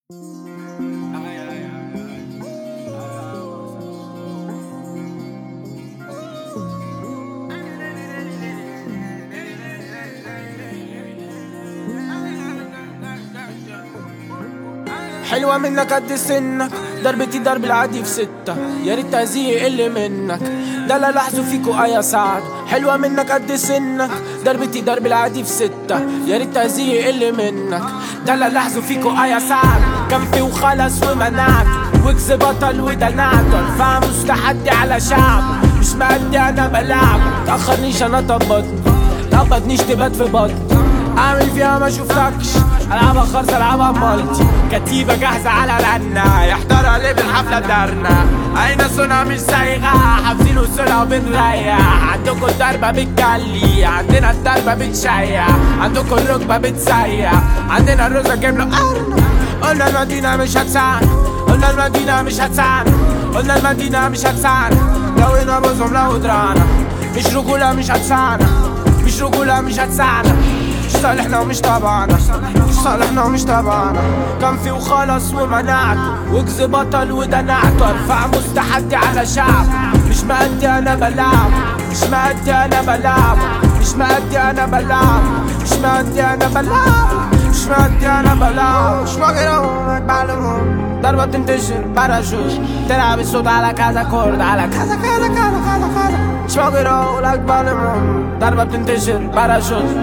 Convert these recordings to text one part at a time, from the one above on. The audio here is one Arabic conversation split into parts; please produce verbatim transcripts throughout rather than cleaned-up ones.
حلوة منك قد سنك، ضربتي ضرب العادي في ستة، يا ريت تهزيه يقل منك، ده لا لاحظوا فيكوا آية سعد. حلوة منك قد سنك، ضربتي ضرب العادي في ستة، يا ريت تهزيه يقل منك، ده لا لاحظوا فيكوا آية سعد. كان في وخلص ومنعته، وكز بطل ودنعته، ارفع مستحدي على شعب، مش مأدي أنا بلعب، متأخرنيش أنا طبطني، طبطنيش تبات في بطني، أعمل فيها ما شوفتكش، ألعبها خرص ألعبها مالتي، كتيبة جاهزة على الرنة، يحضرها ليه بالحفلة دارنا، أين صنع مش سايغة، حافظين وصولها وبنريح، عندكوا الضربة بتجلي، عندنا الضربة بتشيع، عندكوا الركبة بتسيح، عندنا الرزة جايب له قرن. قلنا المدينة مش هتساعد، قلنا المدينة مش هتساعد، قلنا المدينة مش هتساعد، لو هنا بوزهم لو درانا، مش رجولة مش هتساعد، مش رجولة مش هتساعد، مش صالحنا ومش تبعنا، مش صالحنا ومش تبعنا. كان في وخلص ومنعته، وكز بطل ودنعته، ارفع مستحدي على شعب، مش مأدي انا بلعب، مش مأدي انا بلعب، مش مأدي انا بلعب، مش مأدي انا بلعب، مش مأدي انا بلعب، مش مجرد بعلمهم. ضربة بتنتشر باراشوت، تلعب الصوت على كذا كورد، على كذا كذا كذا كذا كذا، مش مجرد لك بعلمهم. ضربة بتنتشر باراشوت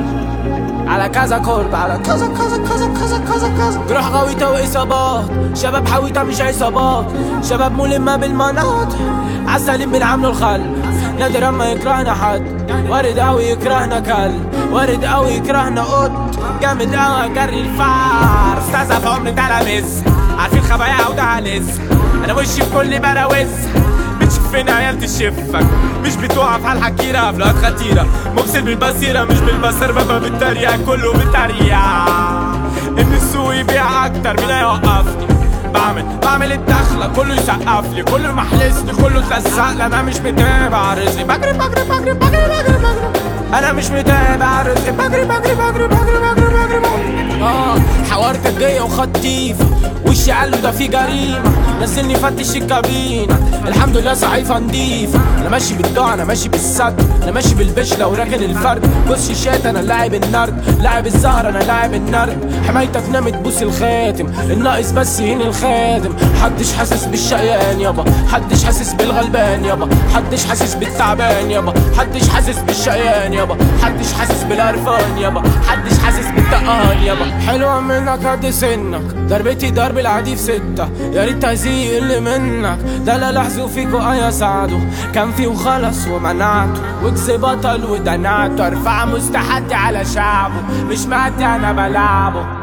على كذا كورد، على كذا كذا كذا كذا كذا كذا، جروح غويطة وإصابات، شباب حويطة مش عصابات، شباب ملمة بالمناطق، عالسليم بنعملوا الخل، نادر اما يكرهنا حد، وارد اوي يكرهنا كلب، وارد اوي يكرهنا قط، جامد اوي جري الفار، استاذة في عمر تلاميذ، عارفين خبايا وده لسه، انا وشي في كل براوز، بتشوفنا عيال تشفك، مش بتوقع في حال حكيرة، افلات خطيرة، مبصر بالبصيرة مش بالبصر، بابا بالتريقة كله بالتريقة، ان السوق يبيع اكتر مين هيوقفني، بعمل بعمل الدخلة كله يسقف لي، كله محلسني، كله تلزقلي، انا مش متابع رزقي، بجري بجري بجري بجري بجري بجري، انا مش متابع رزقي، بجري بجري بجري بجري بجري بجري. اه حوار كجية وخطيفة، وشي قالوا ده في جريمة، نزلني فتش الكابينة، الحمد لله صحيفة نضيفة، انا ماشي بالدعاء انا ماشي بالصدر، انا ماشي بالبشلة وراكن الفرد، بص شات انا لاعب النرد، لاعب الزهر انا لاعب النرد، حمايتك نامت بوس الخاتم، الناقص بس هين الخادم، حدش حاسس بالشقيان يابا، حدش حاسس بالغلبان يابا، حدش حاسس بالتعبان يابا، حدش حاسس بالشقيان يابا، حدش حاسس بالقرفان يابا، حدش حاسس بالتقهان يابا. حلوة منك قد سنك، ضربتي ضرب العادي في ستة، يا ريت تهزيه يقل منك، ده لا لاحظوا فيكوا آية سعدوا، كان في وخلص ومنعته، وكز بطل ودنعته، ارفع مستحدي على شعبه، مش مأدي انا بلعبه.